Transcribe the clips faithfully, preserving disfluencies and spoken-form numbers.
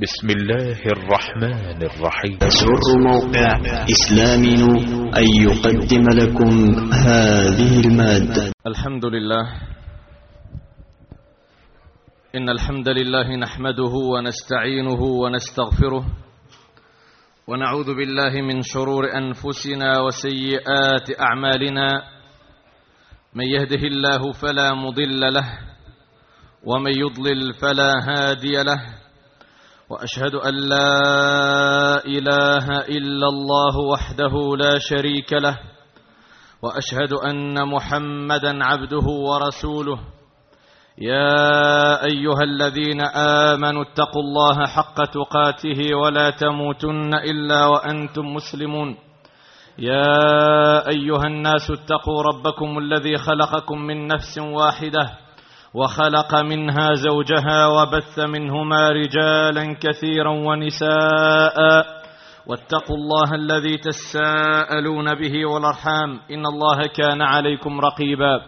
بسم الله الرحمن الرحيم. يسر موقع إسلامي أن يقدم لكم هذه المادة. الحمد لله، إن الحمد لله نحمده ونستعينه ونستغفره ونعوذ بالله من شرور أنفسنا وسيئات أعمالنا. من يهده الله فلا مضل له ومن يضلل فلا هادي له، وأشهد أن لا إله إلا الله وحده لا شريك له، وأشهد أن محمدا عبده ورسوله. يا أيها الذين آمنوا اتقوا الله حق تقاته ولا تموتن إلا وأنتم مسلمون. يا أيها الناس اتقوا ربكم الذي خلقكم من نفس واحدة وخلق منها زوجها وبث منهما رجالا كثيرا ونساء، واتقوا الله الذي تساءلون به والأرحام إن الله كان عليكم رقيبا.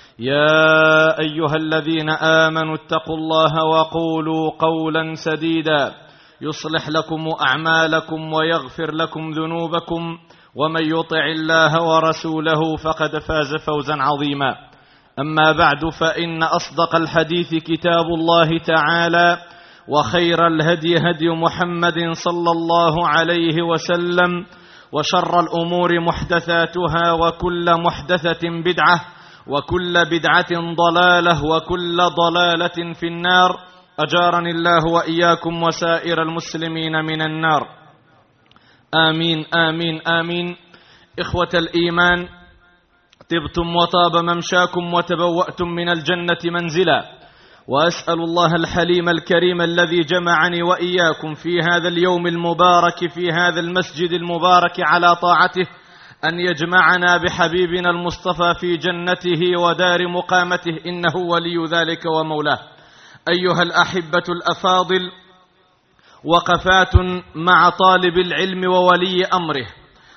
يا أيها الذين آمنوا اتقوا الله وقولوا قولا سديدا يصلح لكم أعمالكم ويغفر لكم ذنوبكم، ومن يطع الله ورسوله فقد فاز فوزا عظيما. أما بعد، فإن أصدق الحديث كتاب الله تعالى، وخير الهدي هدي محمد صلى الله عليه وسلم، وشر الأمور محدثاتها، وكل محدثة بدعة، وكل بدعة ضلالة، وكل ضلالة في النار. أجارني الله وإياكم وسائر المسلمين من النار. آمين آمين آمين. إخوة الإيمان، طبتم وطاب ممشاكم وتبوأتم من الجنة منزلا، وأسأل الله الحليم الكريم الذي جمعني وإياكم في هذا اليوم المبارك في هذا المسجد المبارك على طاعته أن يجمعنا بحبيبنا المصطفى في جنته ودار مقامته، إنه ولي ذلك ومولاه. أيها الأحبة الأفاضل، وقفات مع طالب العلم وولي أمره،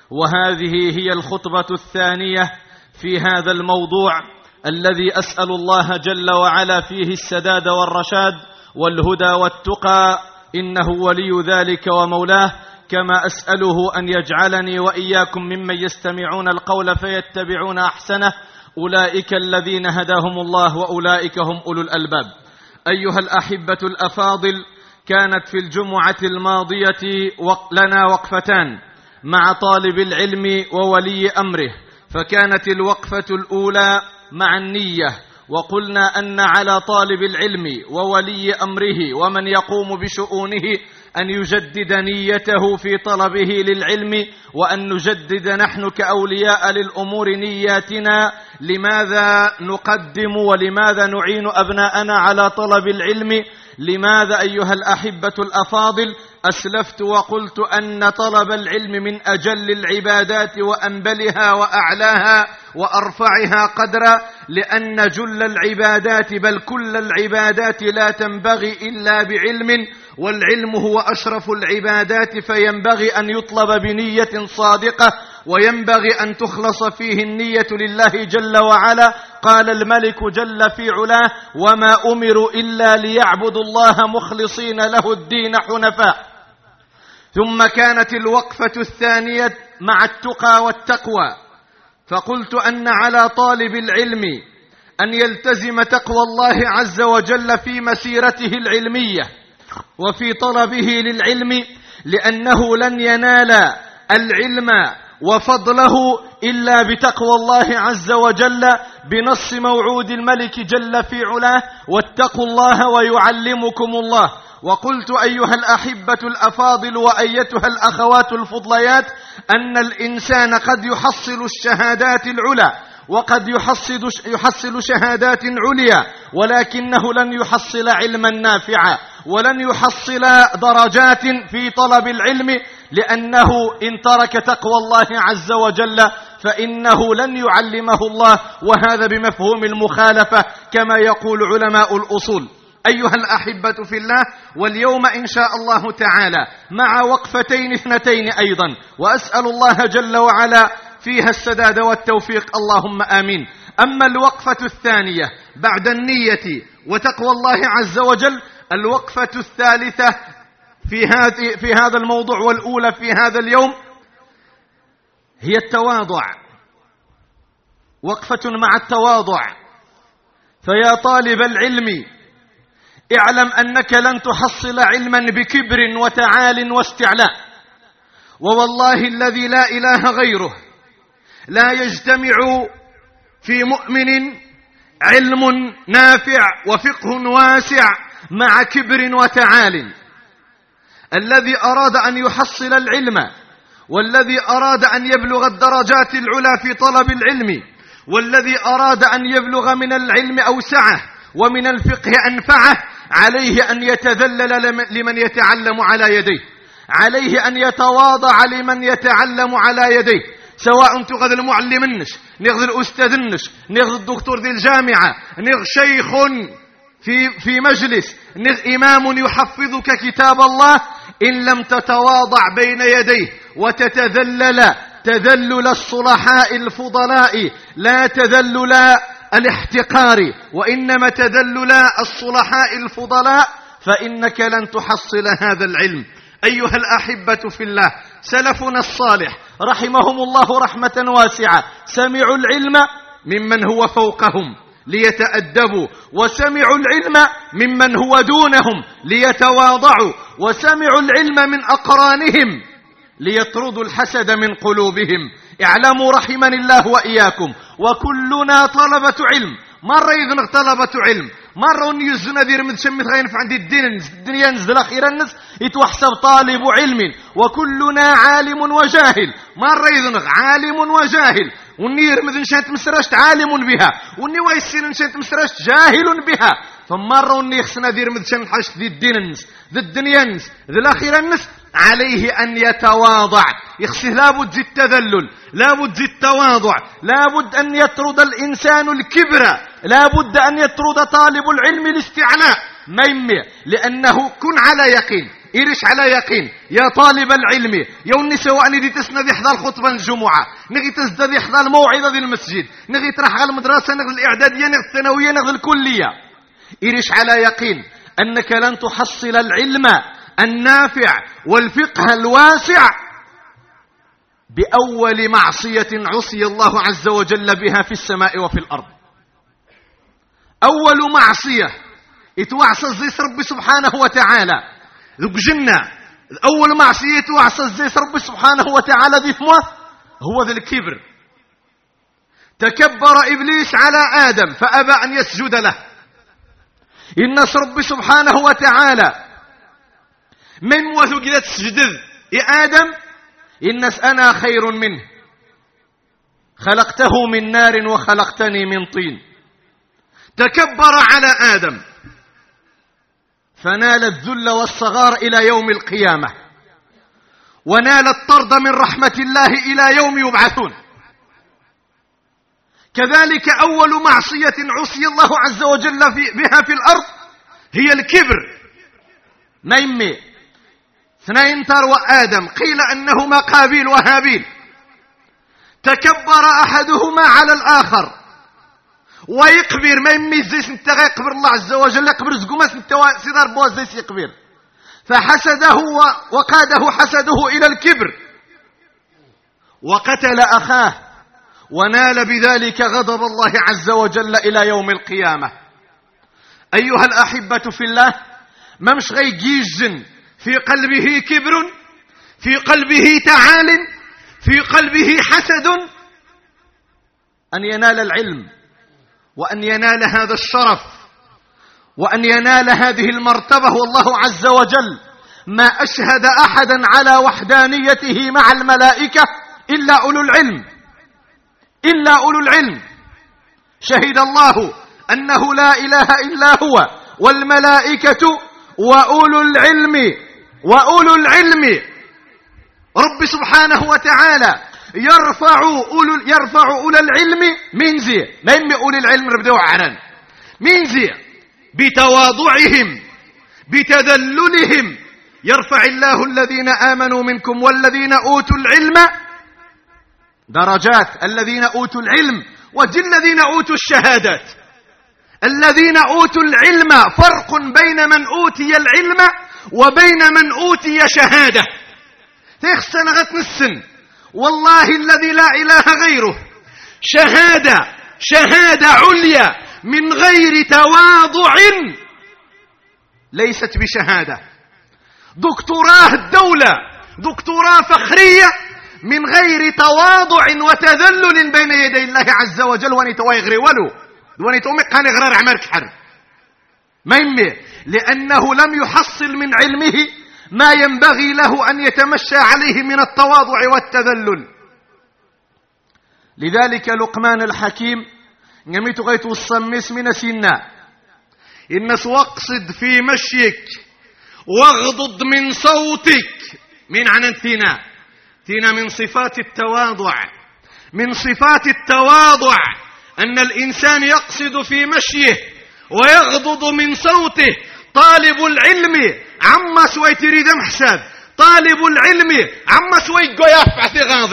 وهذه هي الخطبة الثانية في هذا الموضوع الذي أسأل الله جل وعلا فيه السداد والرشاد والهدى والتقى، إنه ولي ذلك ومولاه. كما أسأله أن يجعلني وإياكم ممن يستمعون القول فيتبعون أحسنه، أولئك الذين هداهم الله وأولئك هم أولو الألباب. أيها الأحبة الأفاضل، كانت في الجمعة الماضية لنا وقفتان مع طالب العلم وولي أمره، فكانت الوقفة الأولى مع النية، وقلنا أن على طالب العلم وولي أمره ومن يقوم بشؤونه أن يجدد نيته في طلبه للعلم، وأن نجدد نحن كأولياء للأمور نياتنا. لماذا نقدم ولماذا نعين أبناءنا على طلب العلم؟ لماذا أيها الأحبة الأفاضل؟ أسلفت وقلت أن طلب العلم من أجل العبادات وأنبلها وأعلاها وأرفعها قدرا، لأن جل العبادات بل كل العبادات لا تنبغي إلا بعلم، والعلم هو أشرف العبادات، فينبغي أن يطلب بنية صادقة، وينبغي أن تخلص فيه النية لله جل وعلا. قال الملك جل في علاه: وما أمروا إلا ليعبدوا الله مخلصين له الدين حنفاء. ثم كانت الوقفة الثانية مع التقى والتقوى، فقلت أن على طالب العلم أن يلتزم تقوى الله عز وجل في مسيرته العلمية وفي طلبه للعلم، لأنه لن ينال العلم وفضله إلا بتقوى الله عز وجل، بنص موعود الملك جل في علاه: واتقوا الله ويعلمكم الله. وقلت أيها الأحبة الأفاضل وأيتها الأخوات الفضليات أن الإنسان قد يحصل الشهادات العلى وقد يحصل يحصل شهادات عليا، ولكنه لن يحصل علما نافعا ولن يحصل درجات في طلب العلم، لأنه إن ترك تقوى الله عز وجل فإنه لن يعلمه الله، وهذا بمفهوم المخالفة كما يقول علماء الأصول. أيها الأحبة في الله، واليوم إن شاء الله تعالى مع وقفتين اثنتين أيضا، وأسأل الله جل وعلا فيها السداد والتوفيق، اللهم آمين. أما الوقفة الثانية بعد النية وتقوى الله عز وجل، الوقفة الثالثة في هذه في هذا الموضوع، والأولى في هذا اليوم هي التواضع. وقفة مع التواضع. فيا طالب العلم اعلم أنك لن تحصل علما بكبر وتعال واستعلاء، ووالله الذي لا إله غيره لا يجتمع في مؤمن علم نافع وفقه واسع مع كبر وتعال. الذي أراد أن يحصل العلم والذي أراد أن يبلغ الدرجات العلى في طلب العلم والذي أراد أن يبلغ من العلم أوسعه ومن الفقه أنفعه عليه أن يتذلل لمن يتعلم على يديه، عليه أن يتواضع لمن يتعلم على يديه، سواء تغذ المعلم النش نغذ الأستاذ النش نغذ الدكتور دي الجامعة نغذ شيخ في, في مجلس نغذ إمام يحفظك كتاب الله، إن لم تتواضع بين يديه وتتذلل تذلل الصلحاء الفضلاء لا تذلل الاحتقار وإنما تذلل الصلحاء الفضلاء، فإنك لن تحصل هذا العلم. أيها الأحبة في الله، سلفنا الصالح رحمهم الله رحمة واسعة سمعوا العلم ممن هو فوقهم ليتأدبوا، وسمعوا العلم ممن هو دونهم ليتواضعوا، وسمعوا العلم من أقرانهم ليطردوا الحسد من قلوبهم. اعلموا رحمني الله وإياكم، وكلنا طلبة علم. مرة يذنق طلبة علم، مرة يزنا ذير من شمت غينف عند الدين الدنيا نزل أخيرا الناس يتوحسب طالب علم، وكلنا عالم وجاهل. مرة يذنق عالم وجاهل، ونير مذن شانت مسرشت عالم بها، وني ويسين شانت مسرشت جاهل بها. فمرة وني يخسنا ذير مذن شانت حشت ذي الدين الناس ذي الدنيا الناس ذي الأخيرا الناس، عليه أن يتواضع. يخسه لابد زي التذلل، لابد زي التواضع، لابد أن يطرد الإنسان الكبر، لابد أن يطرد طالب العلم الاستعلاء. ما يمي لأنه كن على يقين، إيرش على يقين يا طالب العلم. يوني سواء ندي تسند يحضر خطبة الجمعة، نغي تزداد يحضر الموعظة ذي المسجد، نغي ترح على المدرسة، نغي الإعدادية، نغي الثانوية، نغي الكلية. إيرش على يقين أنك لن تحصل العلم النافع والفقه الواسع بأول معصية عصي الله عز وجل بها في السماء وفي الأرض. أول معصية اتوعصى الزيس رب سبحانه وتعالى ذوك جنة. أول معصية اتوعصى الزيس رب سبحانه وتعالى ذي ثمه هو ذي الكبر. تكبر إبليس على آدم فأبى أن يسجد له. إن رب سبحانه وتعالى من موثق إذا تسجد يا آدم إنس أنا خير منه خلقته من نار وخلقتني من طين. تكبر على آدم فنال الذل والصغار إلى يوم القيامة، ونال الطرد من رحمة الله إلى يوم يبعثون. كذلك أول معصية عصي الله عز وجل في بها في الأرض هي الكبر. ما يمي اثنين تروى آدم قيل أنهما قابيل وهابيل، تكبر أحدهما على الآخر ويقبر. ما يمي زيس انت يقبر الله عز وجل يقبر زقوماس انت سيدار بواز زيس يقبر، فحسده وقاده حسده إلى الكبر وقتل أخاه، ونال بذلك غضب الله عز وجل إلى يوم القيامة. أيها الأحبة في الله، ممش غي جيجن في قلبه كبر، في قلبه تعال، في قلبه حسد، أن ينال العلم وأن ينال هذا الشرف وأن ينال هذه المرتبة. والله عز وجل ما أشهد أحدا على وحدانيته مع الملائكة إلا أولو العلم، إلا أولو العلم. شهد الله أنه لا إله إلا هو والملائكة وأولو العلم وأولو العلم. رب سبحانه وتعالى يرفع أولو يرفع أولو العلم منزي. ما يمي أولي العلم ربدوا عران منزي بتواضعهم بتذللهم. يرفع الله الذين آمنوا منكم والذين أوتوا العلم درجات. الذين أوتوا العلم وجل الذين أوتوا الشهادات. الذين أوتوا العلم فرق بين من أوتي العلم وبين من أوتي شهادة. تيخسن غتنسن والله الذي لا إله غيره، شهادة شهادة عليا من غير تواضع ليست بشهادة. دكتوراه الدولة، دكتوراه فخرية من غير تواضع وتذلل بين يدي الله عز وجل، ونيتوا يغري ولو ونيتوا مقان غرار عمرك حر ما يمي، لأنه لم يحصل من علمه ما ينبغي له أن يتمشى عليه من التواضع والتذلل. لذلك لقمان الحكيم نميت غيت الصميس من سنة الناس واقصد في مشيك واغضض من صوتك. من عننتنا تنا من صفات التواضع، من صفات التواضع أن الإنسان يقصد في مشيه ويغضض من صوته. طالب العلم عما سوي تريد محساب، طالب العلم عما سوي يفع ثغاض.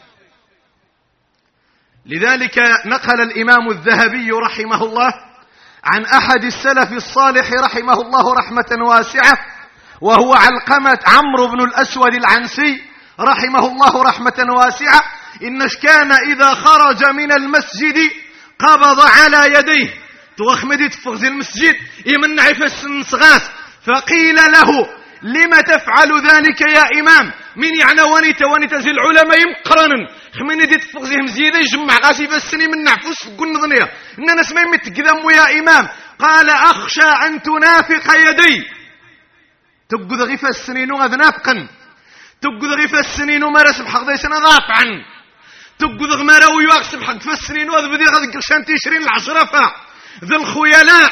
لذلك نقل الإمام الذهبي رحمه الله عن أحد السلف الصالح رحمه الله رحمة واسعة، وهو علقمة عمرو بن الأسود العنسي رحمه الله رحمة واسعة، إنش كان إذا خرج من المسجد قبض على يديه توخمدي تفغز المسجد يمنع في السنسغاس، فقيل له لما تفعل ذلك يا إمام؟ من يعني ونيت ونيت زي العلماء يمقرن خميني دي تفغزهم زيادة يجمع غاسي فالسني من نعفوس قلنا ظنيا إننا اسمين متقدم يا إمام. قال أخشى أن تنافق يدي. تقود غيف السنين وغذ نافقا، تقود غيف السنين وما رسم حق ذي سنة ضافعا، تقود غمارا ويواقسم حق في السنين وغذ بدي غذ قرشان تيشرين العشرفة ذي الخيلاء.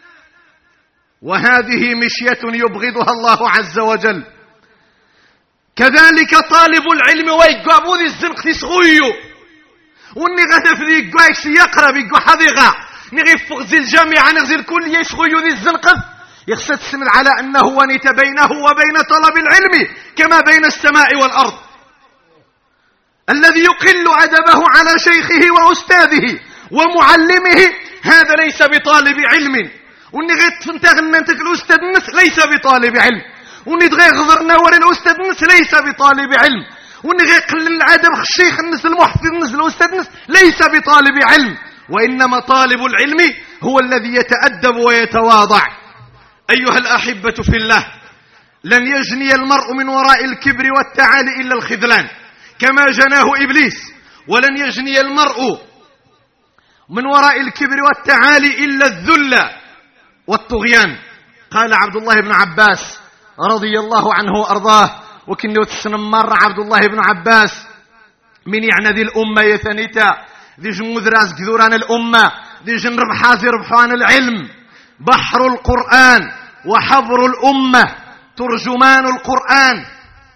وهذه مشية يبغضها الله عز وجل. كذلك طالب العلم ويقابو ذي الزنق تسغيو وني غدا في ذي قايش يقرب يقو حذيغا نغي فغز الجامعة نغزي الكل يسغيو ذي الزنق يخسد السمل على أنه ونيت بينه وبين طلب العلم كما بين السماء والأرض. الذي يقل أدبه على شيخه وأستاذه ومعلمه هذا ليس بطالب علم. وني غير تنتغن انت الأستاذ النس ليس بطالب علم، وني تغير غضرنا ورا الأستاذ النس ليس بطالب علم، وني غير قلل العدم الشيخ النس المحفظ النس الأستاذ النس ليس بطالب علم. وإنما طالب العلم هو الذي يتأدب ويتواضع. أيها الأحبة في الله، لن يجني المرء من وراء الكبر والتعالي إلا الخذلان كما جناه إبليس، ولن يجني المرء من وراء الكبر والتعالي إلا الذل والطغيان. قال عبد الله بن عباس رضي الله عنه وأرضاه، وكنه تسنم مرة عبد الله بن عباس من يعني ذي الأمة يثنيتا ذي جمود راس كذوران الأمة ذي جن ربحازي ربحوان العلم، بحر القرآن وحبر الأمة ترجمان القرآن.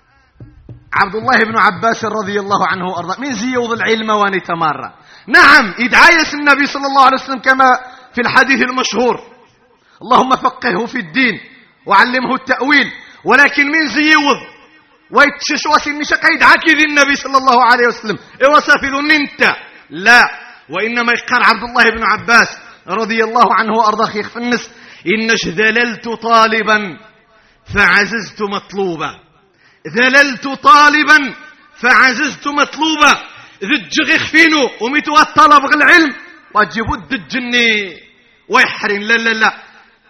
عبد الله بن عباس رضي الله عنه وأرضاه من زيوض العلم ونتمارى. نعم إدعاية النبي صلى الله عليه وسلم كما في الحديث المشهور اللهم فقهه في الدين وعلمه التأويل، ولكن من زيوض ويتشش واسن شقا يدعاك ذي النبي صلى الله عليه وسلم اوصافذ ننت لا، وإنما يقال عبد الله بن عباس رضي الله عنه وأرضاه يخف النس إنش ذللت طالبا فعززت مطلوبا، ذللت طالبا فعززت مطلوبا. ذي الجغيخ فينو وميتوا الطلب العلم واجبوا الدجني ويحرن لا لا لا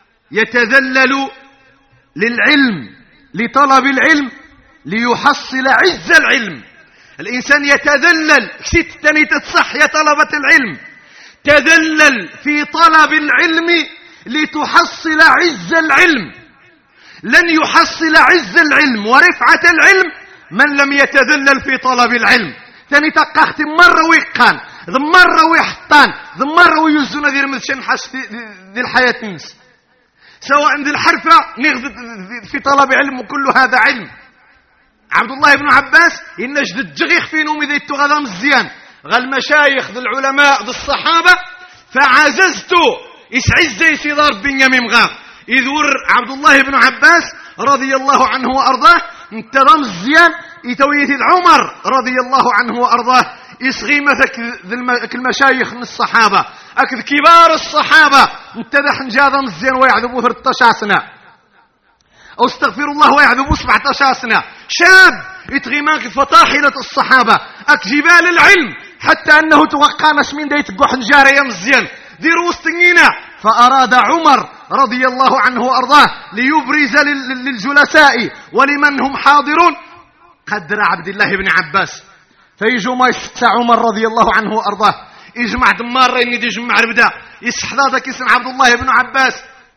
يتذلل للعلم لطلب العلم ليحصل عز العلم. الإنسان يتذلل كسيت تاني تتصح يا طلبة العلم، تذلل في طلب العلم لتحصل عز العلم. لن يحصل عز العلم ورفعة العلم من لم يتذلل في طلب العلم. ثاني تقاخت مرة ويقان ذا مرة ويحطان ذا مرة ويزون ذي رمزشن حس ذي الحياة ننس، سواء ذي الحرفة نغذ في طلب علم وكل هذا علم. عبد الله بن عباس إن جد الجغيخ في نومي ذي التغذى مزيان غا المشايخ ذي العلماء ذي الصحابة فعززت إسعز زي ضرب بنيامين غاب إذ ور عبد الله بن عباس رضي الله عنه وأرضاه انتظم الزيان يتويه العمر رضي الله عنه وأرضاه يصغي مثك المشايخ من الصحابة أكذ كبار الصحابة انتدح نجاذم الزيان ويعذبوه ثلاثة عشر سنة. أو استغفر الله ويعذب سبعة سنة. شاب يتغيماك فطاحلة الصحابة أك جبال العلم حتى أنه توقع ناس من ديت قحن جارية مزيان دير وسطنينا. فأراد عمر رضي الله عنه وأرضاه ليبرز للجلساء ولمن هم حاضرون قدر عبد الله بن عباس. فيجوا ما يسقسى عمر رضي الله عنه وأرضاه يجمع دمار إني دي جمع ربدا يسحضاك اسم عبد الله بن عباس.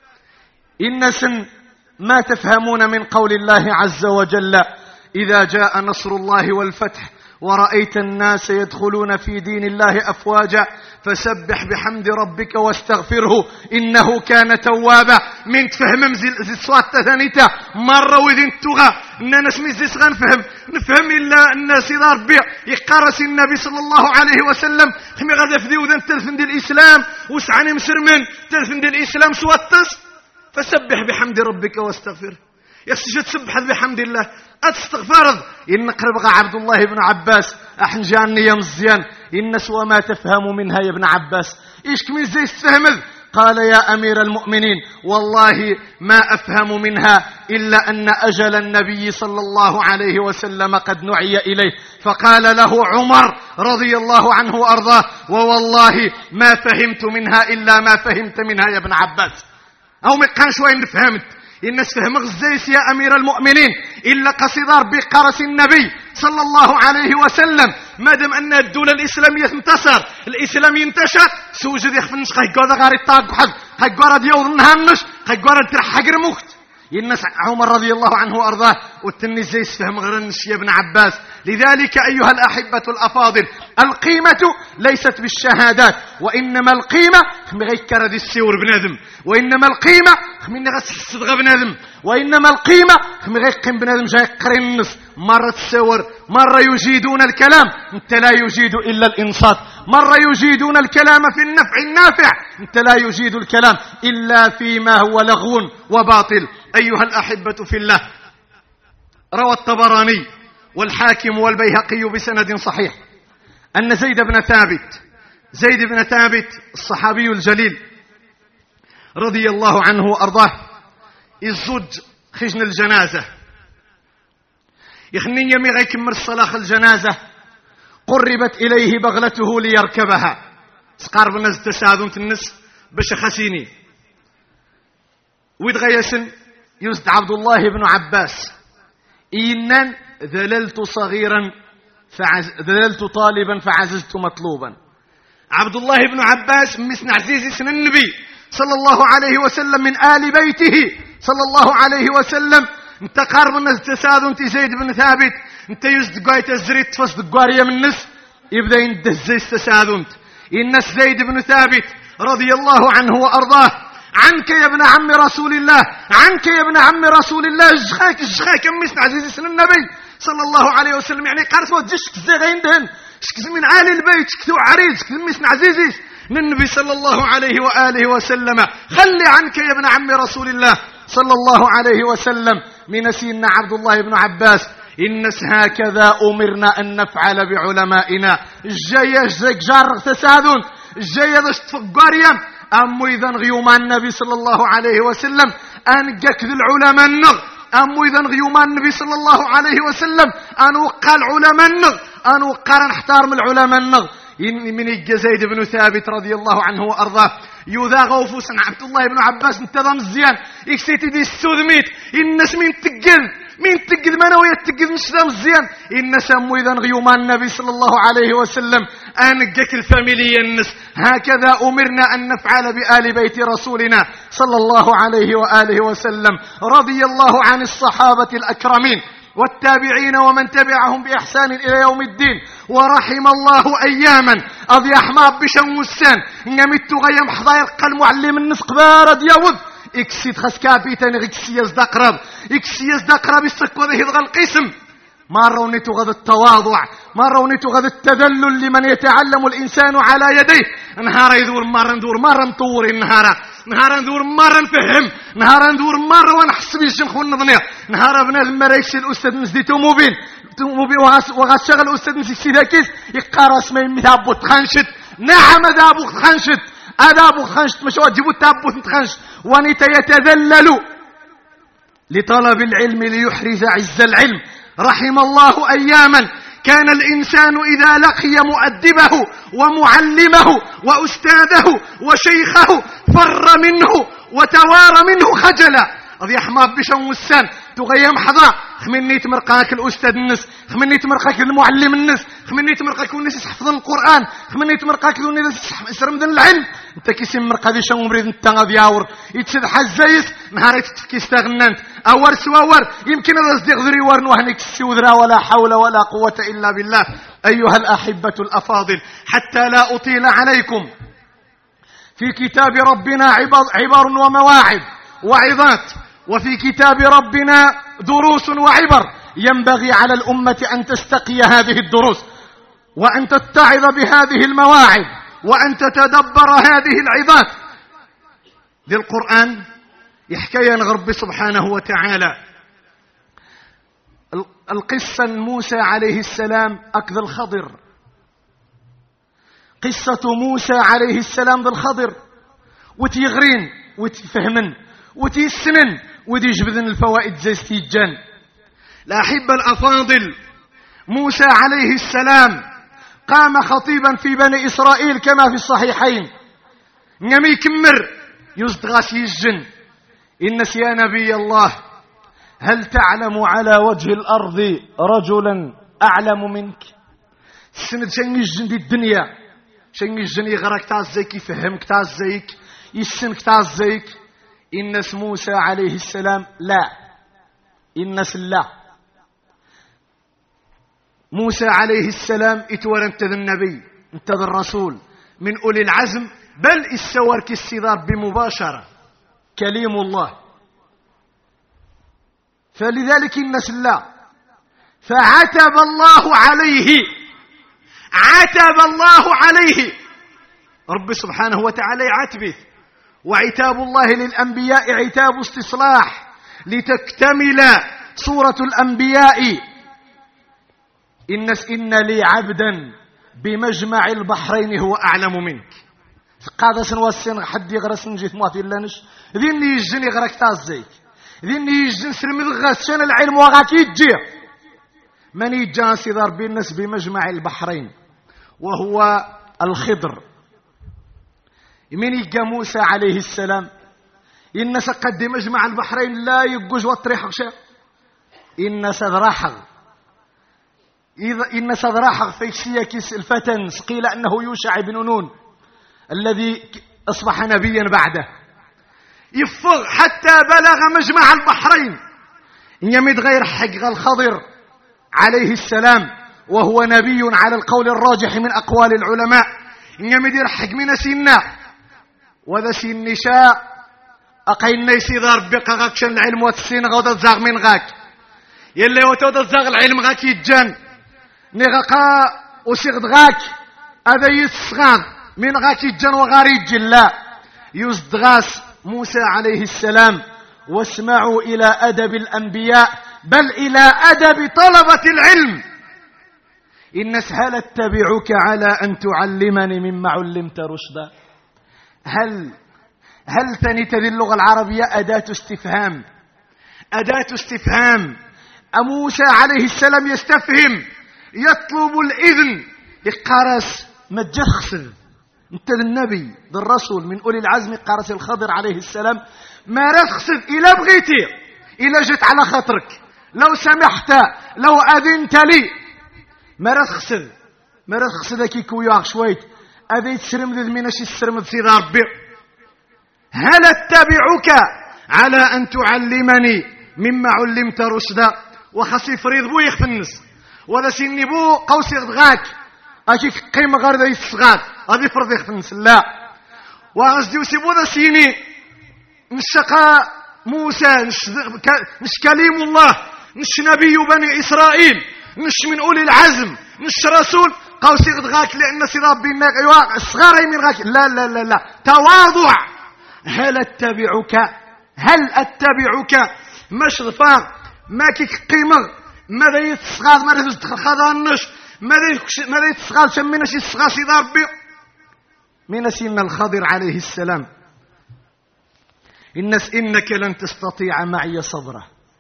الناس ما تفهمون من قول الله عز وجل إذا جاء نصر الله والفتح ورأيت الناس يدخلون في دين الله أفواجا فسبح بحمد ربك واستغفره إنه كان توابا. من تفهم مزيل الصوات تثانيتا مرة وذين تغى إننا نسمي زيس غنفهم نفهم إلا الناس إذا ربيع يقارس النبي صلى الله عليه وسلم خمي غدا فدي وذن تلفن دي الإسلام وسعني مسرمن تلفن دي الإسلام سواتس فسبح بحمد ربك واستغفره. يسجد سبح بحمد الله أتستغفرض إن قرب عبد الله بن عباس أحنجاني يا مزيان الناس وما تفهم منها يا ابن عباس إيش كمين زي استفهمذ. قال يا أمير المؤمنين والله ما أفهم منها إلا أن أجل النبي صلى الله عليه وسلم قد نعي إليه. فقال له عمر رضي الله عنه وأرضاه ووالله ما فهمت منها إلا ما فهمت منها يا ابن عباس. أو مقان شوين فهمت الناس فهم غزيس يا أمير المؤمنين إلا قصدار بقرس النبي صلى الله عليه وسلم ما دام أن الدولة الإسلامية انتصر الإسلام ينتشر سوجد يخفنش خي قوضا غاري الطاق حق خي قوضا ديوض نهانش خي قوضا ترحق رموكت. الناس عمر رضي الله عنه وأرضاه والتني زيس فهم غرنش يا ابن عباس. لذلك أيها الأحبة الأفاضل القيمة ليست بالشهادات وإنما القيمة مغيكرة دي السيور بنادم وإنما القيمة من غسصدغ بنادم وإنما القيمة مغيقم بنادم جاي قرين النص. مرة تسور مرة يجيدون الكلام انت لا يجيد إلا الإنصات. مرة يجيدون الكلام في النفع النافع انت لا يجيد الكلام إلا فيما هو لغو وباطل. أيها الأحبة في الله روى الطبراني والحاكم والبيهقي بسند صحيح أن زيد بن ثابت زيد بن ثابت الصحابي الجليل رضي الله عنه وأرضاه الزج خجن الجنازة يخنين يمي غيكمر الصلاة الجنازة قربت إليه بغلته ليركبها سقارب الناس تساعدون النس باش خسيني ويتغيسن يزد عبد الله بن عباس إنن ذللت صغيرا فعز... ذللت طالبا فعززت مطلوبا. عبد الله بن عباس مسن عزيز سن النبي صلى الله عليه وسلم من آل بيته صلى الله عليه وسلم. انت قارب الناس تساد انت زيد بن ثابت انت يزد قايت الزريت فصد قارية من النس يبدأ يندز زي تساد انت الناس زيد بن ثابت رضي الله عنه وأرضاه عنك يا ابن عم رسول الله عنك يا ابن عم رسول الله الجخاك الجخاك مسن عزيز سن النبي صلى الله عليه وسلم يعني قارس ودشك زي غيندهن شكز من عالي البيت شكتو عريض شكز مسن عزيزيس من النبي صلى الله عليه وآله وسلم. خلي عنك يا ابن عم رسول الله صلى الله عليه وسلم. من سيدنا عبد الله بن عباس إنس هكذا أمرنا أن نفعل بعلمائنا الجاية زيك جار تسادون الجاية دشت فقاريا أمو إذا غيومان النبي صلى الله عليه وسلم أن قكذ العلماء النغ أمو إذا غيومان النبي صلى الله عليه وسلم أن وقع العلماء النغ أن وقع نحترم العلماء النغ. من زيد بن ثابت رضي الله عنه وأرضاه يذا غوفوسا عبد الله بن عباس انتظم الزيان يكسيتي دي السودميت الناس من تقل من تقل منوية تقل نشدام الزيان الناس أمو إذا غيومان النبي صلى الله عليه وسلم أنقك الفاميلية الناس. هكذا أمرنا أن نفعل بآل بيت رسولنا صلى الله عليه وآله وسلم. رضي الله عن الصحابة الأكرمين والتابعين ومن تبعهم بإحسان إلى يوم الدين. ورحم الله أياما أضي أحماب بشموسان نمت غيم حضايا القل معلم النسق بارد يوض إكسيد خسكابي تاني إكسيز دقرب إكسيز دقرب السكوذ هذا القسم. ما رونيت غد التواضع ما رونيت غد التذلل لمن يتعلم الإنسان على يديه. نهار يدور مرة ندور مرة نطور النهار نهار ندور مرة نفهم نهار ندور مرة ونحس بالشنخ والنظنية نهار بنادم مريكش الأستاذ نزديتو مبين مبين وغاس شغل الأستاذ نسيكسي ذاكيس يقار اسمي مثابو تخنشت. نعم ذابو تخنشت أذابو تخنشت مش واجبو تابو تخنشت ونيت يتذلل لطلب العلم ليحرز عز العلم. رحم الله أياما كان الإنسان إذا لقي مؤدبه ومعلمه وأستاذه وشيخه فر منه وتوار منه خجلا. هذه حماب بشم والسان تغيم حظا خمني تمرقاك الأستاذ الناس، خمني تمرقاك المعلم الناس، خمني تمرقاك الناس يحفظ القرآن، خمني تمرقاك الناس يسرمد العلم. انت كيسم مرقا دي شم مريد انت غادي ياور يتسد حزايس نهاري تفكي استغنانت اور سواور يمكن هذا صديق ذري ورنو هنيك السودرا ولا حول ولا قوة إلا بالله. أيها الأحبة الأفاضل، حتى لا أطيل عليكم، في كتاب ربنا عبر ومواعظ وعظات، وفي كتاب ربنا دروس وعبر. ينبغي على الأمة أن تستقي هذه الدروس وأن تتعظ بهذه المواعظ وأن تتدبر هذه العظات. ذي القرآن يحكي عن رب سبحانه وتعالى القصة موسى عليه السلام أكذ الخضر، قصة موسى عليه السلام بالخضر، وتيغرين وتفهمن وتيسنن وتيجبذن الفوائد زي ستيجان. الأحبة الأفاضل، موسى عليه السلام قام خطيبا في بني إسرائيل كما في الصحيحين. نمي كمر يزدغاس يجن إنس يا نبي الله هل تعلم على وجه الأرض رجلا أعلم منك؟ السند شن يجن دي الدنيا، شن يجن يغرق تعزيك يفهمك تعزيك يسنك تعزيك. إنس موسى عليه السلام لا، إنس لا. موسى عليه السلام اتولى انت ذا النبي انت ذا الرسول من أولي العزم، بل السور كالسيدار بمباشرة كليم الله. فلذلك الناس لا، فعتب الله عليه، عتب الله عليه رب سبحانه وتعالى عتبه. وعتاب الله للأنبياء عتاب استصلاح لتكتمل سورة الأنبياء. إنس إن لي عبدا بمجمع البحرين هو أعلم منك. قادة سنواسين حد يغرس نجيت مواتي اللانش ذين يجن يغرق تازيك، ذين يجن سلمذ غسشان العلم وغاك يجي من يجان سيدار بالنس بمجمع البحرين وهو الخضر. من يجا موسى عليه السلام إنس قد مجمع البحرين لا يقوج وطريح شيء. إنس ذراحغ إذا إن صدراحغ في سياكيس الفتن قيل أنه يوشع بن نون الذي أصبح نبيا بعده، يفغ حتى بلغ مجمع البحرين. يمد غير حق الخضر عليه السلام وهو نبي على القول الراجح من أقوال العلماء. يمد يرحق من سنة وذا سن نشاء أقين يسيدار بقى غاكشن العلم والسين غودا الزاغ من غاك يلي وتودا الزاغ العلم غاك يجان نغاقا وسيغد غاك هذا يسغاد من غاك يجان وغاري جلا يزدغاس موسى عليه السلام. واسمعوا إلى أدب الأنبياء بل إلى أدب طلبة العلم. إن هل اتبعك على أن تعلمني مما علمت رشدا. هل هل ثانية اللغة العربية أداة استفهام، أداة استفهام. موسى عليه السلام يستفهم يطلب الإذن يقارس ما تجخسد انت النبي ذا الرسول من أولي العزم. قارس الخضر عليه السلام ما رخصد إلى بغيتي إلى جت على خاطرك لو سمحت لو أذنت لي ما رخصد ما رخصد كي كوياغ شويت أذي تسرم ذي مناش السرم سيد ربي. هل اتبعك على أن تعلمني مما علمت رشدا. وخصي فريض بو يخف النس وذا سيني بو قوسي غدغاك أكي قيمة غير ذا يسغاد هذه فرض يخف النس لا. وغزدي وسيبو ذا سيني نشقى موسى نش, نش كليم الله نش نبي بني إسرائيل نش من أولي العزم نش رسول قوسي غدغاك لأن سي ربي الناق الصغار من غاك لا لا لا لا تواضع. هل اتبعك هل اتبعك مش ظفار ما كيك قيمة ماذا يتسغاد ماذا يتسغاد النش ماذا يتسغاد شمينا شي السغاد سيد ربي من سيدنا الخضر عليه السلام. إنس إنك لن تستطيع معي صبرا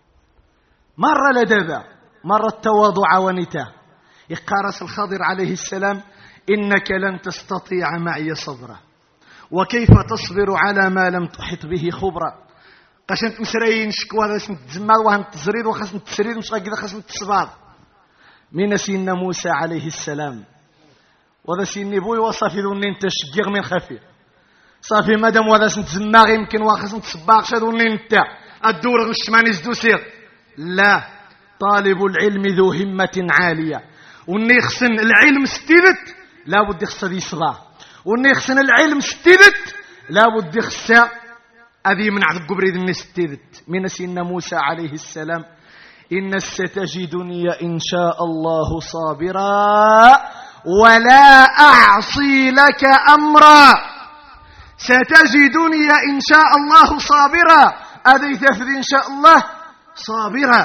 مرة لدبا مرة التواضع ونتا يقارس الخضر عليه السلام إنك لن تستطيع معي صبرا وكيف تصبر على ما لم تحط به خبرا قاش انت مسرين شكوى باش نتزمر وهن تزريد وخاص نتسريد مش غير خاص نتصبر من سيدنا موسى عليه السلام وذا سيدني بوي وصافي ذوني انت شقيغ من خفي صافي مادام وذا نتزمر يمكن واخاص نتصبر شادوني انت الدور الشماني زدو سير لا طالب العلم ذو همة عالية وني خصن العلم ستيدت لا بد يخص ذي صغار وني خصن العلم ستيدت لا بد يخص أذي من عذب قبريد الناس ستيدت من سيدنا موسى عليه السلام إن ستجدني إن شاء الله صابرا ولا أعصي لك أمرا ستجدني إن شاء الله صابرا أذي تفذ إن شاء الله صابرا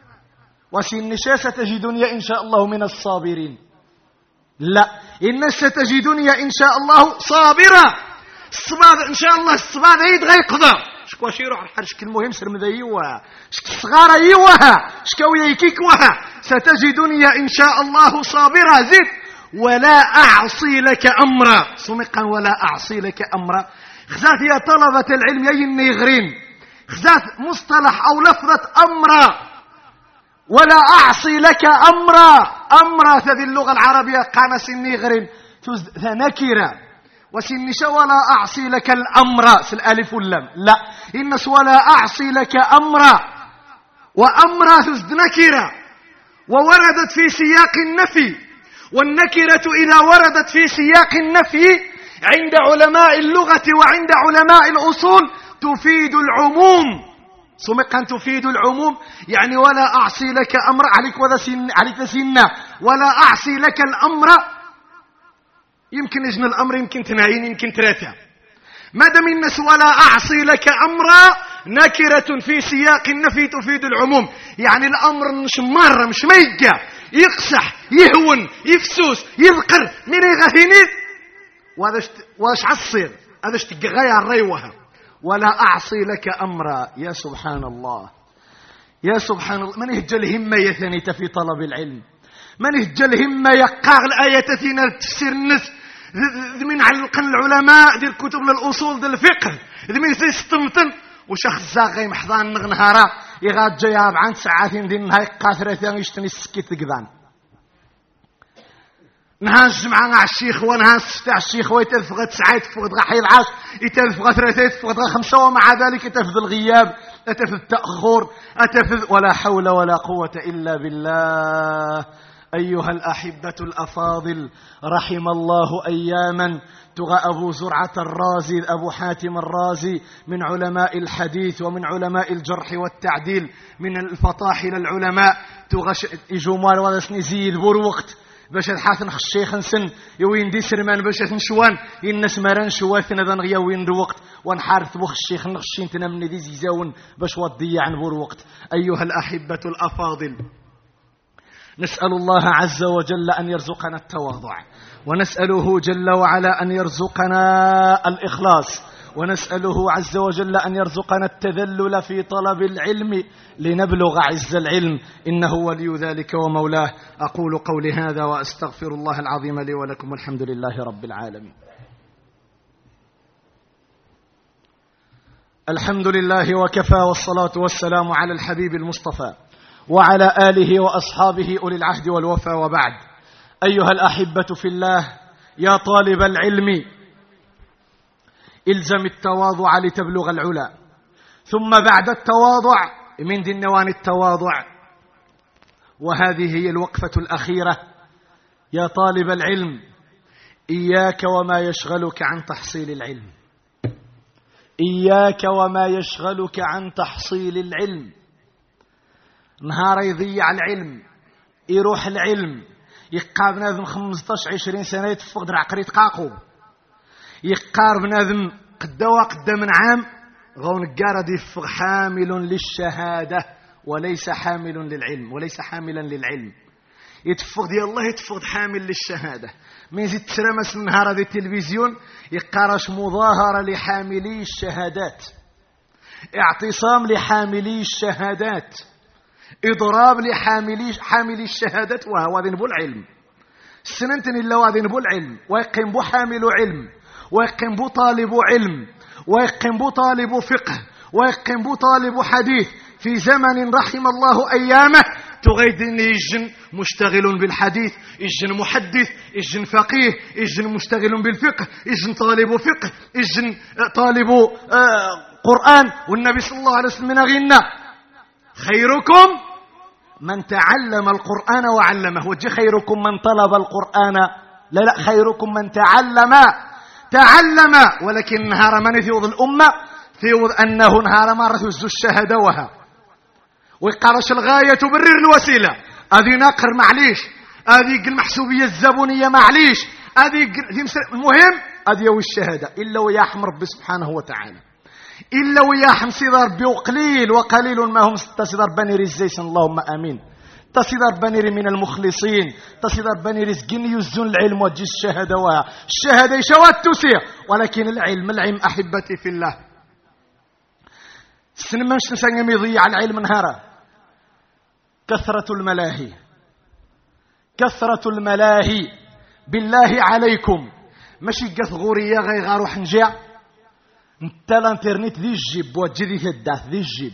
وسنشا ستجدني إن شاء الله من الصابرين لا إن ستجدني إن شاء الله صابرا الصباد إن شاء الله الصباد عيد غيقضى شكوا شي يروح الحال شكل المهم سر مذا يوها شكل الصغار يوها شكاويا يكيكوها ستجدني إن شاء الله صابرا زيد ولا أعصي لك أمرا سمقا ولا أعصي لك أمرا خزات يا طلبة العلم يا النيغرين خزات مصطلح أو لفظة أمرا ولا أعصي لك أمرا أمرا هذه اللغة العربية قانس النيغرين نكرة وسنش ولا أعصي لك الأمر سالألف واللام لا إنس ولا أعصي لك أمرا وأمرا تزد نكرة ووردت في سياق النفي والنكرة إذا وردت في سياق النفي عند علماء اللغة وعند علماء الأصول تفيد العموم سمقا تفيد العموم يعني ولا أعصي لك أمر عليك وذا سن عليك سنة ولا أعصي لك الأمر يمكن إجن الأمر يمكن تناين يمكن ثلاثة ما دام الناس ولا أعصي لك أمرا نكرة في سياق النفي تفيد العموم يعني الأمر مش مرة مش ميقى يقصح يهون يفسوس يذكر من يغثيني واش عصير هذا اشتق غير ريوها ولا أعصي لك أمرا يا سبحان الله يا سبحان الله من يهجى الهمة يثنيت في طلب العلم من يهجى الهمة يقاغ الآية تينا تفسير الناس من علقن العلماء ديال كتب الأصول ديال الفقه من يستمتن وشخص زاغي محضان نغنهارا يغاد جاياب عن ساعتين دين نهاي قاثرة ثاني يشتني السكيت قذان نهان الجمعة مع الشيخ ونهان الستاع الشيخ ويتلفغ تسعة يتفغ غحي العاش يتلفغ ثلاثة يتفغ خمسة ومع ذلك يتفذ الغياب أتفذ التأخر أتفذ ولا حول ولا قوة إلا بالله أيها الأحبة الأفاضل رحم الله أياما تغى أبو زرعة الرازي أبو حاتم الرازي من علماء الحديث ومن علماء الجرح والتعديل من الفطاحل العلماء تغى إجمال ورسني زيد بور وقت باش الحاثن الشيخ سن يوين دي سرمان باش نشوان الناس مران شواثنا ذا نغيا وين دو وقت ونحارث بوخ الشيخ نغشين تنمني دي زيزاون باش وضيع عن بور وقت أيها الأحبة الأفاضل نسأل الله عز وجل أن يرزقنا التواضع ونسأله جل وعلا أن يرزقنا الإخلاص ونسأله عز وجل أن يرزقنا التذلل في طلب العلم لنبلغ عز العلم إنه ولي ذلك ومولاه أقول قولي هذا وأستغفر الله العظيم لي ولكم والحمد لله رب العالمين الحمد لله وكفى والصلاة والسلام على الحبيب المصطفى وعلى آله وأصحابه أولي العهد والوفا وبعد أيها الأحبة في الله يا طالب العلم إلزم التواضع لتبلغ العلا ثم بعد التواضع من دنوان التواضع وهذه هي الوقفة الأخيرة يا طالب العلم إياك وما يشغلك عن تحصيل العلم إياك وما يشغلك عن تحصيل العلم نهار يضيع العلم يروح العلم يقار بنادم خمسطاش عشرين سنة يتفق درع قريت قاقو يقار بنادم قدوا قد من عام غون قارد يفق حامل للشهادة وليس حامل للعلم وليس حاملا للعلم يتفق دي الله يتفق حامل للشهادة من زيد ترمس النهار دي التلفزيون يقارش مظاهرة لحاملي الشهادات اعتصام لحاملي الشهادات إضراب لحاملي حامل الشهادة وهو ذنب العلم. السننتن إلا وذنب العلم، ويقيم بو حامل علم، ويقيم بو طالب علم، ويقيم بو طالب فقه، ويقيم بو طالب حديث في زمن رحم الله أيامه تغيد أن يجن مشتغل بالحديث، يجن محدث، يجن فقيه، يجن مشتغل بالفقه، يجن طالب فقه، يجن طالب آه قرآن. والنبي صلى الله عليه وسلم غنى خيركم من تعلم القرآن وعلمه. وجه خيركم من طلب القرآن، لا لا خيركم من تعلم تعلم. ولكن نهار من يثيوض الأمة ثيوض أنه نهار ما رثوز الشهادة وها ويقارش الغاية برر الوسيلة. هذه نقر معليش، هذه المحسوبية الزبونية معليش، هذه المهم هذه هو الشهادة. إلا ويحم رب سبحانه وتعالى، إلا ويحم صدر بقليل وقليل ما هم تصدر بني رزيس. اللهم آمين. تصدر بني من المخلصين، تصدر بني رزقين يزون العلم وجه الشهادة وها. الشهادة شوات تسير، ولكن العلم العلم أحبتي في الله السنة مش نسان يضيع العلم نهارا. كثرة الملاهي، كثرة الملاهي بالله عليكم ماشي كثغورية غير غارو حنجع. انت الانترنت ذي الجيب وجه ذي ثدات ذي الجيب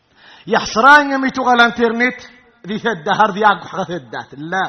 يحصران يميتو غا الانترنت ذي ثدهر ذي عقو حغا ثدات. لا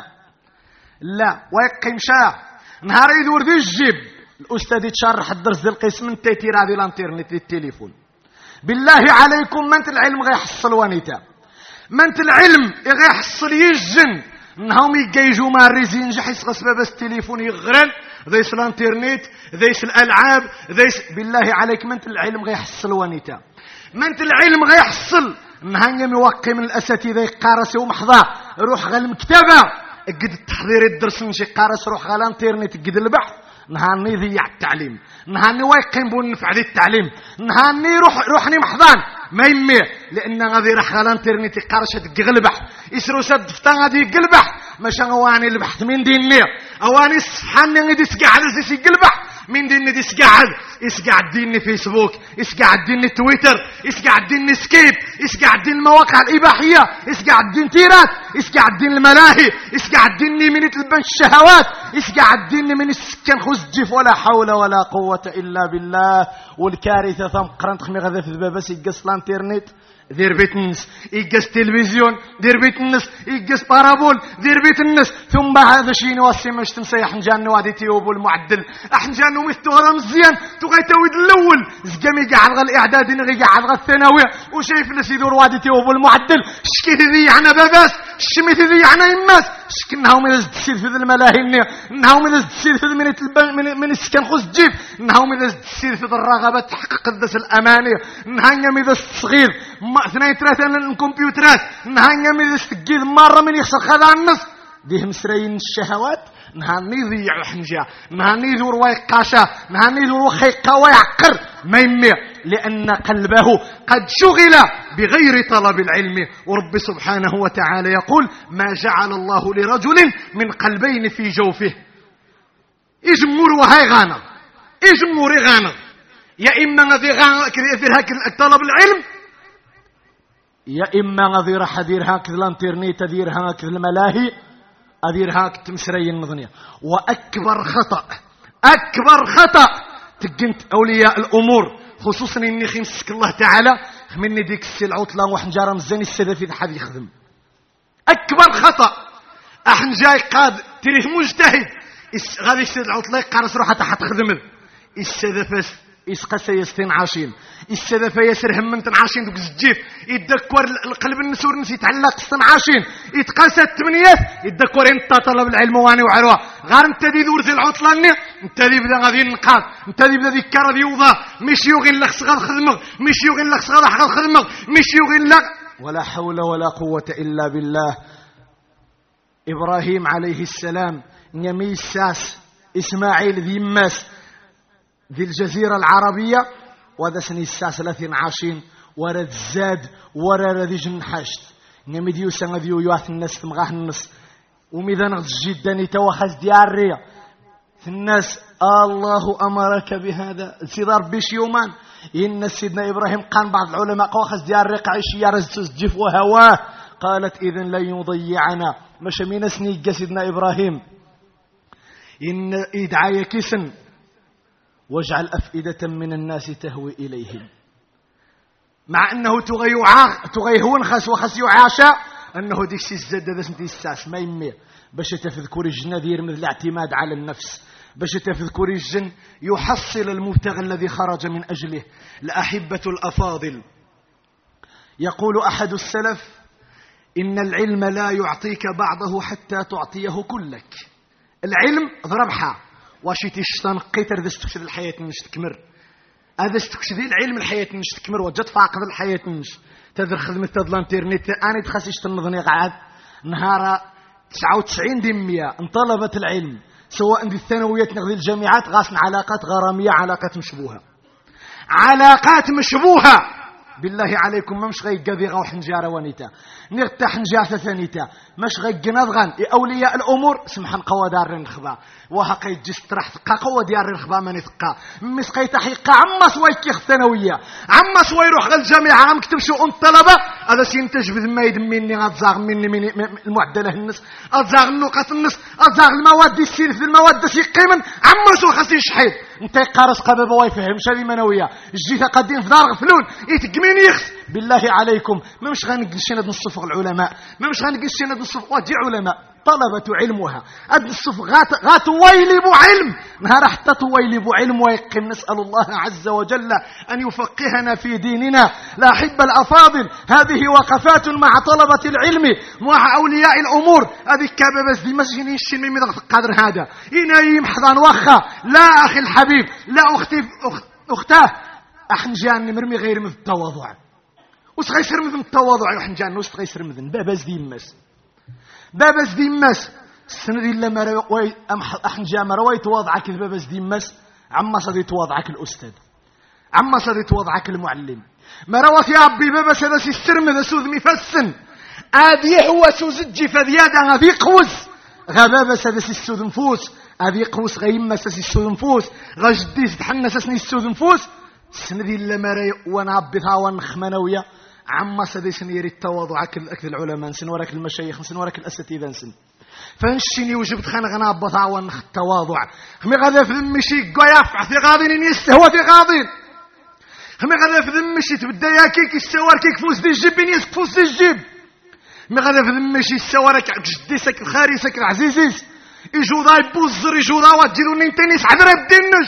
لا ويقيم شاع نهار يدور ذي الجيب الأستاذ يتشرح الدرس ذي القسم انت تيرا ذي الانترنت ذي التليفون. بالله عليكم منت العلم غيحصل وانيتا، منت العلم غيحصل يجن انهم يجيجوا مارزين جحيس غسبة بس التليفون يغرن ذيس الانترنت ذيس الالعاب ذيس. بالله عليك منت العلم غيحصل وانيتا، منت العلم غيحصل نهانيم يوقي من الاساتذه يقارس ومحضا روح غا المكتبه قد التحضير الدرس نشي قارس روح غا الانترنت قد البحث. نهاني يضيع التعليم، نهاني ويقيم بالنفع ذي التعليم، نهاني روح روحني محضان ما يمي لان غادي راح على الانترنت قارشه تقلبح يسرو سد فتان غادي يقلبح ماشي اواني البحث من ديني اواني الصحان غادي يسقعد يقلبح من ديني دي يسقعد يسقعد ديني فيسبوك، يسقعد ديني تويتر، يسقعد ديني سكيب، يسقعد دين المواقع الاباحيه، يسقعد دين تيرات، يسقعد دين الملاهي، يسقعد ديني من تلبن الشهوات، يسقعد ديني من السكن خزجف. ولا حول ولا قوه الا بالله. والكارثه ثم قرنت خمي غدا في الباب يقص الانترنت دير بيت الناس، يقص تلفزيون دير بيت الناس، يقص بارابول دير بيت الناس. ثم هذا شيء نوصي مش تنسى حنجان وادي تيوب المعدل حنجان ومستوى مزيان تغي تويد الاول زقمي قاعد غا الاعداد نغي قاعد غا الثانوي وشايف ناس يدور وادي تيوب المعدل شكي ذي عنا باباس شميت ذي عنا يماس شكنها من الزدسير في الملاهي انها من الزدسير في من من, من السكن خص جيب انها من الزدسير في الرغبه تحقق قدس الاماني انها من الصغير اثنين ثلاثه الكمبيوترات انها من السجيل مره من يخسر خذا النص ديهم سرين الشهوات. نهاني يضيع حنجا، نهاني يدور ويقاشا، نهاني يدور وخيقا ويعقر ما يمي لأن قلبه قد شغل بغير طلب العلم. ورب سبحانه وتعالى يقول ما جعل الله لرجل من قلبين في جوفه. إجمور وهاي غانا إجمور غانا يا إما غذي غانا في هكذا طلب العلم، يا إما غذي راح دير هكذا الانترنت دير هكذا الملاهي أدير هاك تمسري النظنية. وأكبر خطأ أكبر خطأ تجنت أولياء الأمور خصوصا إني خمسك الله تعالى مني ديك السلعة طلان وحنجارة مزاني السادة في حد يخدم. أكبر خطأ أحنجاي قاد تريث مجتهد غادي السلعة طلان قارس روحة تحت خدمه السادة فاس يسقى يستين عاشين السادة فياسر هم انت عاشين دوك الزجيف يتذكر القلب النسور نسي يتعلق ستن عاشين يتقاسى الثمانيات يتذكر انت طلب العلم واني وعروه غير انت دي دور ذي العطلاني انت دي بدا غادي نقاد انت دي بدا ذيك كره ديوضا مش يوغين لك صغار خدمه مش يوغين لك صغار حق الخدمه مش يوغين لك. ولا حول ولا قوه الا بالله. ابراهيم عليه السلام نمي الساس اسماعيل ذي ماس ذي الجزيرة العربية وهذا سنة الساعة ثلاثين عاشين ورد زاد ورد ذي جنحشت نمديو سنة ذيو يواث الناس تمغاه النص ومذا نغز جدا يتوخز ديارية في الناس الله أمرك بهذا سيدار بيش يومان إن سيدنا إبراهيم قال بعض العلماء قوخز ديارية قعيش يارز جف وهواه قالت إذن لن يضيعنا مش من سنيق سيدنا إبراهيم إن إدعايا كسن واجعل أفئدة من الناس تهوي إليهم مع أنه تغيهون خس وخس يعاشا أنه ديك الزد هذا سنتي الساس ما يمي باش تذكر الجن دير من الاعتماد على النفس باش تذكر الجن يحصل المبتغى الذي خرج من أجله. الأحبة الأفاضل يقول أحد السلف إن العلم لا يعطيك بعضه حتى تعطيه كلك. العلم ضربها واشي تشتنقيتر ذا استكشد الحياة نش تكمر هذا استكشد العلم الحياة نش تكمر وجد فاقد الحياة نش تذر خدمة الانترنت أنا تخسيش تنظني قاعد نهار تسعة وتسعين دمية انطلبت العلم سواء في الثانويات نغذي الجامعات غاسن علاقات غرامية علاقات مشبوهة علاقات مشبوهة بالله عليكم ما مش غي قذيغة وحنجارة ونيتا نغتا حنجارة ثانيتا مش غي قنضغن أولياء الأمور سمحن قوى دار الخبا وهقي جسترح ثقا قوى ديار الخبا من ثقا مس قي تحقيقا عما سويك الثانوية عما سوي روح غل الجامعة عم كتب شو أنت طلبة هذا سينتج بذما يد مني غتزاغ مني من المعدلة النص أتزاغ النقاط النص أتزاغ المواد السين في المواد سيقيما عما سو خاص يشحيد انت قارس قبابة ويفهم شادي منوية جيتا قادين في دار غفلون يتقمين يخس بالله عليكم ما مش غنقلشين هاد نصف العلماء ما مش غنقلشين هاد نصف واجي علماء طلبة علمها هاد نصف غات غات ويلب علم نهار حتى تويلب علم ويقيم. نسأل الله عز وجل أن يفقهنا في ديننا. لا أحب الأفاضل هذه وقفات مع طلبة العلم مع أولياء الأمور هذه كابة بس دي مسجن يشين من مدغ القدر هذا إنايم حضان وخا لا أخي الحبيب لا أختي أخت أختاه أحنجان مرمي غير من التواضع وسغيسر من التواضع يحنجان وسغيسر من بابز دي مس بابز دي مس السنة إلا ما روي أحنجان ما روي تواضعك بابز دي مس عما صدي تواضعك الأستاذ عما صدي تواضعك المعلم ما روت يا أبي بابس هذا السرم ذا سوذ مفسن هذه هو سوزجي فذيادة هذه قوس غبابس هذا السوذ نفوس هذه قوس غيمس هذا السوذ نفوس غجدي تحنس اسني السوذ نفوس السنة إلا ما روي ونعبتها ونخمنوية عما صدي سنيري التواضع أكل العلماء سن وراك المشايخ سن وراك الأساتذة سن فنشيني وجبت خان غنابطها ونخ التواضع خمي غدا في ذمشي قياف في غاضين يستهوى في غاضين خمي غدا في ذمشي تبدا ياكيك السوار كيك فوز دي الجيب بين يسك فوز دي الجيب مي غدا في ذمشي السوارك جدي سك الخاري سك العزيزيس يجو ذا يبوزر يجو ذا وجلو نينتنيس عذر يبدنش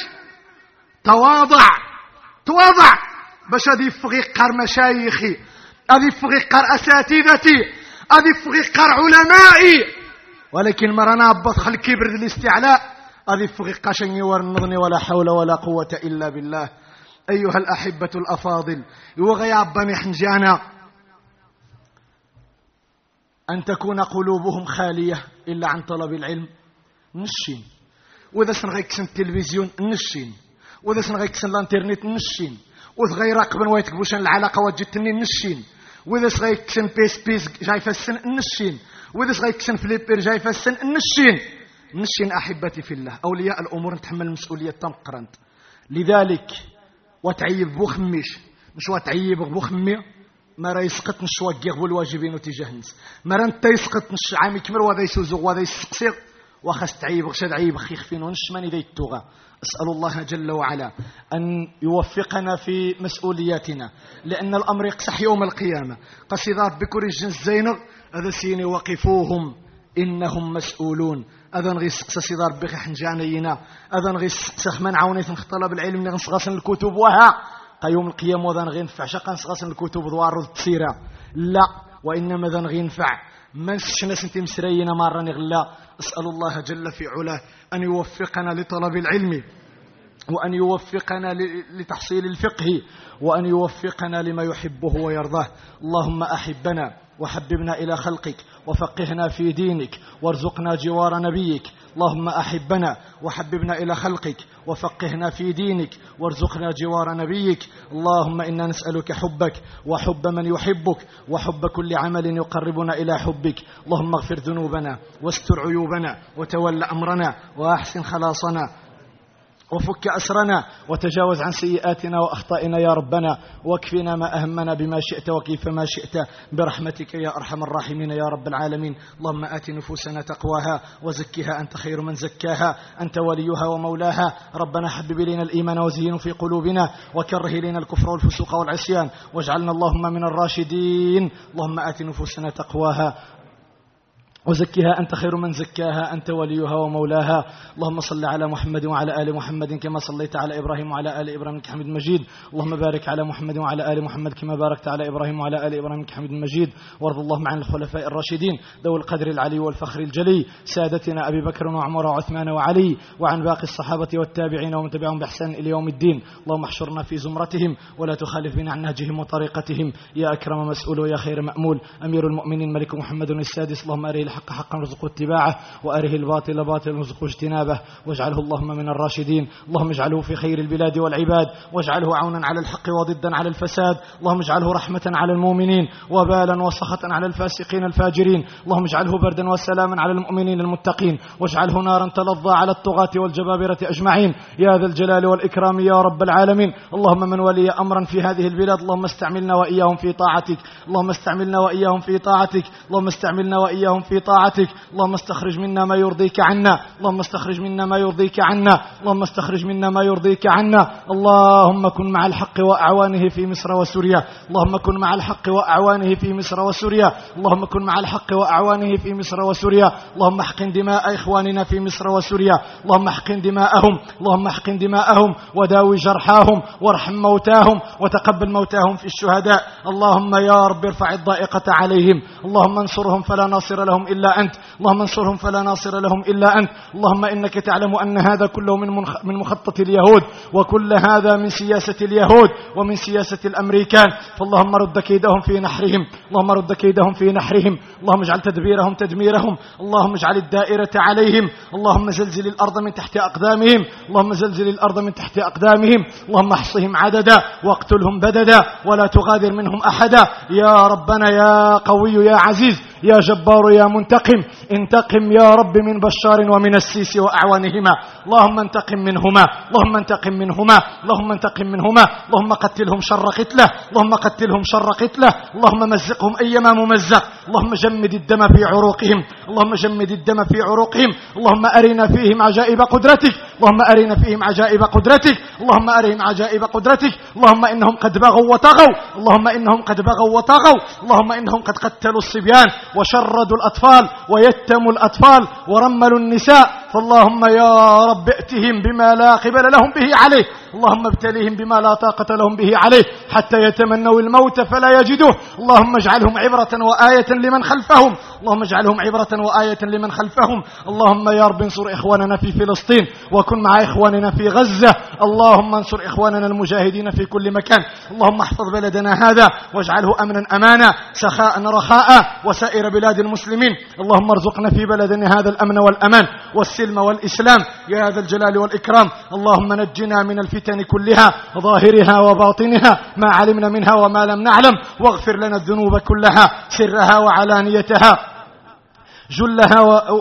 تواضع تواضع باش هذه فغيقار مشايخي هذه فغيقار أساتذتي هذه فغيقار علمائي ولكن مرنا بطخ الكبر الاستعلاء هذه فغيقار شني ورنضني ولا حول ولا قوة إلا بالله. أيها الأحبة الأفاضل وغياب بني حنجانا أن تكون قلوبهم خالية إلا عن طلب العلم نشين وإذا سنغيكسن التلفزيون نشين وإذا سنغيكسن الانترنت نشين وثغير رقبا ويتكبوشن العلاقة وجدتني نشين وإذا سغيكسن بيس بيس جاي فالسن نشين وإذا سغيكسن فليبير جاي فالسن نشين نشين. أحبتي في الله أولياء الأمور نتحمل المسؤولية تمقرنت لذلك وتعيب بوخميش مش وتعيب بوخمي ما راه يسقط نشواقيغ والواجبين وتجاه الناس ما راه انت يسقط نش عامي كبر وهذا يسوزغ وهذا يسقسيغ وخاص تعيب غشاد عيب خيخ فين ونش ماني ذي التوغا. أسأل الله جل وعلا أن يوفقنا في مسؤولياتنا لأن الأمر يقصح يوم القيامة. قصيدات بكر الجنس زينغ هذا سيني وقفوهم إنهم مسؤولون أذن غي سقسا صدار بخي حنجانينا أذن غي سقسا من عونيت نختلب العلم نغنسغسن الكتب وها قيوم القيام وذن غي نفع شقا نسغسن الكتب ضوار التسيرة لا وإنما ذن غي نفع من سشناس انت مسرينا مرة نغلا. أسأل الله جل في علاه أن يوفقنا لطلب العلم وأن يوفقنا لتحصيل الفقه وأن يوفقنا لما يحبه ويرضاه. اللهم أحبنا وحببنا إلى خلقك وفقهنا في دينك وارزقنا جوار نبيك. اللهم أحبنا وحببنا إلى خلقك وفقهنا في دينك وارزقنا جوار نبيك. اللهم إنا نسألك حبك وحب من يحبك وحب كل عمل يقربنا إلى حبك. اللهم اغفر ذنوبنا واستر عيوبنا وتول أمرنا وأحسن خلاصنا وفك أسرنا وتجاوز عن سيئاتنا وأخطائنا يا ربنا، واكفنا ما أهمنا بما شئت وكيف ما شئت برحمتك يا أرحم الراحمين يا رب العالمين. اللهم آت نفوسنا تقواها وزكها أنت خير من زكاها، أنت وليها ومولاها. ربنا حبب إلينا الإيمان وزينه في قلوبنا وكره إلينا الكفر والفسوق والعصيان واجعلنا اللهم من الراشدين. اللهم آت نفوسنا تقواها وزكها أنت خير من زكاها، أنت وليها ومولاها. اللهم صل على محمد وعلى آل محمد كما صليت على إبراهيم وعلى آل إبراهيم إنك حميد مجيد. اللهم بارك على محمد وعلى آل محمد كما باركت على إبراهيم وعلى آل إبراهيم إنك حميد مجيد. وارض اللهم عن الخلفاء الراشدين ذوي القدر العلي والفخر الجلي، سادتنا أبي بكر وعمر وعثمان وعلي، وعن باقي الصحابة والتابعين ومن تبعهم بإحسان إلى يوم الدين. اللهم احشرنا في زمرتهم ولا تخالف بنا عن نهجهم وطريقتهم يا أكرم مسؤول ويا خير مأمول. أمير المؤمنين ملك محمد السادس، اللهم أريه الحق حقا وارزقه اتباعه وأره الباطل باطلا وارزقه اجتنابه، واجعله اللهم من الراشدين. اللهم اجعله في خير البلاد والعباد، واجعله عونا على الحق وضدا على الفساد. اللهم اجعله رحمة على المؤمنين وبالا وسخطا على الفاسقين الفاجرين. اللهم اجعله بردا وسلاما على المؤمنين المتقين، واجعله نارا تلظى على الطغاة والجبابرة أجمعين يا ذا الجلال والإكرام يا رب العالمين. اللهم من ولي أمرا في هذه البلاد اللهم استعملنا وإياهم في طاعتك، اللهم استعملنا وإياهم في طاعتك، اللهم استعملنا وإياهم في طاعتك. اللهم استخرج منا ما يرضيك عنا، اللهم استخرج منا ما يرضيك عنا، اللهم استخرج منا ما يرضيك عنا. اللهم كن مع الحق وأعوانه في مصر وسوريا، اللهم كن مع الحق وأعوانه في مصر وسوريا، اللهم كن مع الحق وأعوانه في مصر وسوريا. اللهم احقن دماء إخواننا في مصر وسوريا، اللهم احقن دماءهم، اللهم احقن دماءهم وداوي جرحاهم وارحم موتاهم وتقبل موتاهم في الشهداء. اللهم يا رب ارفع الضائقة عليهم، اللهم انصرهم فلا ناصر لهم إلا أنت، اللهم انصرهم فلا ناصر لهم إلا أنت. اللهم إنك تعلم أن هذا كله من من مخطط اليهود، وكل هذا من سياسة اليهود ومن سياسة الأمريكان، فاللهم رد كيدهم في نحرهم، اللهم رد كيدهم في نحرهم. اللهم اجعل تدبيرهم تدميرهم، اللهم اجعل الدائرة عليهم، اللهم زلزل الأرض من تحت أقدامهم، اللهم زلزل الأرض من تحت أقدامهم. اللهم احصهم عددا واقتلهم بددا ولا تغادر منهم أحدا يا ربنا يا قوي يا عزيز يا جبار يا منتقم. انتقم يا رب من بشار ومن السيسي وأعوانهما، اللهم انتقم منهما، اللهم انتقم منهما، اللهم انتقم منهما. اللهم قتلهم شر قتله، اللهم قتلهم شر قتله، اللهم مزقهم أيما ممزق، اللهم جمد الدم في عروقهم، اللهم جمد الدم في عروقهم. اللهم أرنا فيهم عجائب قدرتك، اللهم أرنا فيهم عجائب قدرتك، اللهم أرهم عجائب قدرتك. اللهم إنهم قد بغوا وطغوا، اللهم إنهم قد بغوا وطغوا، اللهم إنهم قد قتلوا الصبيان وشردوا الأطفال ويتموا الأطفال ورملوا النساء. فاللهم يا رب ائتهم بما لا قبل لهم به عليه، اللهم ابتليهم بما لا طاقة لهم به عليه حتى يتمنوا الموت فلا يجدوه. اللهم اجعلهم عبرة وآية لمن خلفهم، اللهم اجعلهم عبرة وآية لمن خلفهم. اللهم يا رب انصر إخواننا في فلسطين وكن مع إخواننا في غزة، اللهم انصر إخواننا المجاهدين في كل مكان. اللهم احفظ بلدنا هذا واجعله أمنا أمانا سخاء رخاء وسائر بلاد المسلمين. اللهم ارزقنا في بلدنا هذا الأمن والأمان والسلم والإسلام يا ذا الجلال والإكرام. اللهم نجنا من الفتن كلها ظاهرها وباطنها ما علمنا منها وما لم نعلم، واغفر لنا الذنوب كلها سرها وعلانيتها جلها,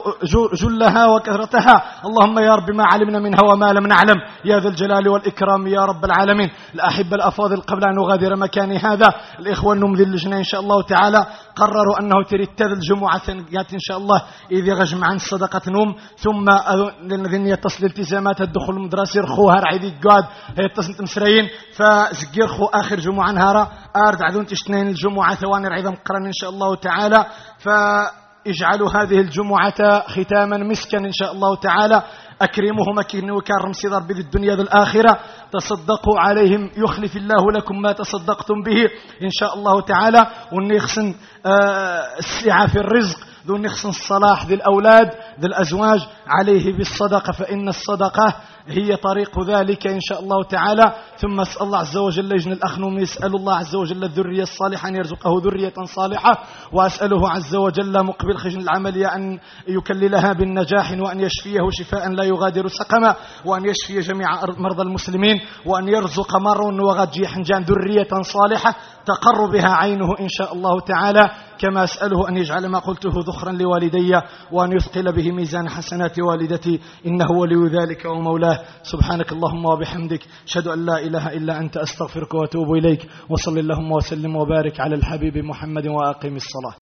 جلها وكثرتها. اللهم يا رب ما علمنا منها وما لم نعلم يا ذا الجلال والإكرام يا رب العالمين. الأحبة الأفاضل، قبل أن نغادر مكاني هذا، الإخوة النمذي اللجنة إن شاء الله تعالى قرروا أنه ترتد الجمعة إن شاء الله إذ يغجم عن صدقة نوم، ثم الذين يتصل التزامات الدخول المدرسي رخوها رعيدي قاد يتصل تمسرين، فزقير خو آخر جمعة نهارا أرد عذون تشتنين الجمعة ثواني رعيدة مقرن إن شاء الله تعالى. ف اجعلوا هذه الجمعة ختاما مسكا إن شاء الله تعالى. أكرمهم أكرم وكرم صدر بذي الدنيا ذي الآخرة، تصدقوا عليهم يخلف الله لكم ما تصدقتم به إن شاء الله تعالى. ونخسن السعة في الرزق، ذو نخسن الصلاح ذي الأولاد ذي الأزواج عليه بالصدقة، فإن الصدقة هي طريق ذلك إن شاء الله تعالى. ثم أسأل الله عز وجل يجن الأخنوم يسأل الله عز وجل الذرية الصالحة أن يرزقه ذرية صالحة، وأسأله عز وجل مقبل خجن العملية أن يكللها بالنجاح، وأن يشفيه شفاء لا يغادر سقما، وأن يشفي جميع مرضى المسلمين، وأن يرزق مر وغد حنجان ذرية صالحة تقر بها عينه إن شاء الله تعالى كما أسأله أن يجعل ما قلته ذخرا لوالدي وأن يثقل به ميزان حسنات والدتي، إنه ولي ذلك ومولاه. سبحانك اللهم وبحمدك، أشهد أن لا إله إلا أنت، أستغفرك وأتوب إليك. وصل اللهم وسلم وبارك على الحبيب محمد وأقم الصلاة.